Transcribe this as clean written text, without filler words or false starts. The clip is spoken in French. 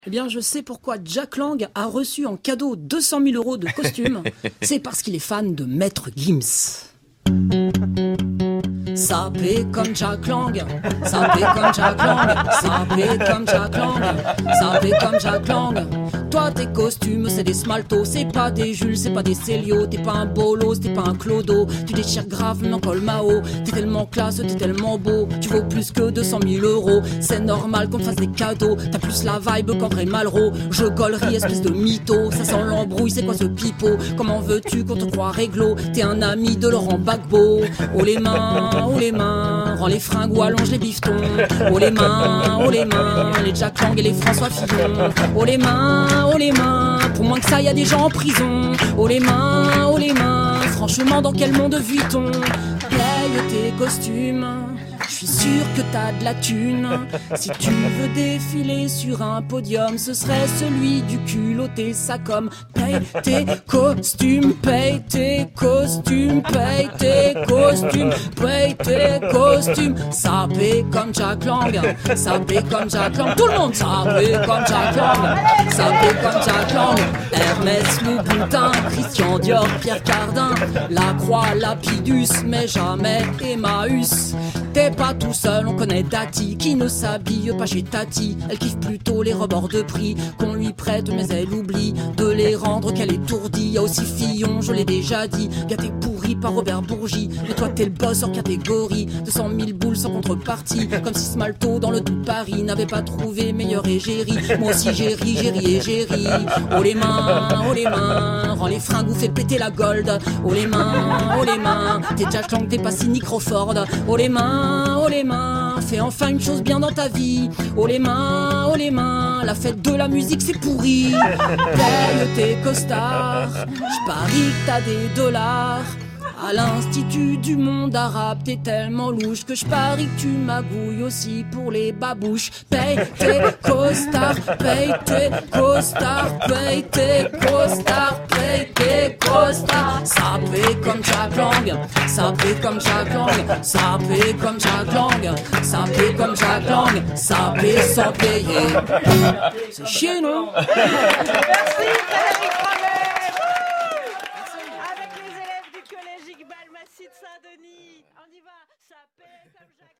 Eh bien, je sais pourquoi Jack Lang a reçu en cadeau 200 000 € de costume. C'est parce qu'il est fan de Maître Gims. Sapé comme Jack Lang, sapé comme Jack Lang, sapé comme Jack Lang, sapé comme Jack Lang. Toi tes costumes c'est des smaltos, c'est pas des Jules, c'est pas des Célio. T'es pas un bolos, t'es pas un clodo. Tu déchires grave mais en col Mao. T'es tellement classe, t'es tellement beau. Tu vaux plus que 200 000 €. C'est normal qu'on te fasse des cadeaux. T'as plus la vibe qu'André Malraux. Je gollerie espèce de mytho. Ça sent l'embrouille, c'est quoi ce pipeau? Comment veux-tu qu'on te croit réglo? T'es un ami de Laurent Gbagbo. Oh les mains, rends les fringues ou allonge les bifetons. Oh les mains, les Jack Lang et les François Fillon. Oh les mains, pour moins que ça y a des gens en prison. Oh les mains, franchement dans quel monde vit-on? Paye tes costumes, je suis sûr que t'as de la thune. Si tu veux défiler sur un podium, ce serait celui du culotté Sacom. Paye tes costumes, paye tes costumes, paye tes costumes, paye tes costumes. Sapé comme Jack Lang, sapé comme Jack Lang. Tout le monde sapé comme Jack Lang, sapé comme Jack Lang. Hermès, Louboutin, Christian Dior, Pierre Cardin, Lacroix, Lapidus, mais jamais Emmaüs. T'es pas tout seul, on connaît Tati qui ne s'habille pas chez Tati. Elle kiffe plutôt les rebords de prix qu'on lui prête, mais elle oublie de les rendre qu'elle est tourdie. Y'a aussi Fillon, je l'ai déjà dit, gâté pourri par Robert Bourgi. Mais toi t'es le boss hors catégorie, 200 000 boules sans contrepartie. Comme si Smalto dans le tout Paris n'avait pas trouvé meilleur égérie. Moi aussi j'ai ri et ri. Oh les mains, rends les fringues ou fais péter la gold. Oh les mains, t'es Jack Lang, t'es pas Sidney Crawford. Oh les mains, fais enfin une chose bien dans ta vie. Oh les mains, la fête de la musique c'est pourri. Paye tes costards, j'parie que t'as des dollars. À l'Institut du monde arabe, t'es tellement louche que j'parie que tu magouilles aussi pour les babouches. Paye tes costards, paye tes costards, paye tes costards, paye tes costards. Sapé comme Jack Lang, sapé comme Jack Lang, sapé comme Jack Lang, sapé comme Jack Lang, sapé sans payer. C'est chier, non? Merci, Frédéric Ramet. Avec les élèves du collège Iqbal Massid Saint-Denis. On y va, ça paie comme Jacques.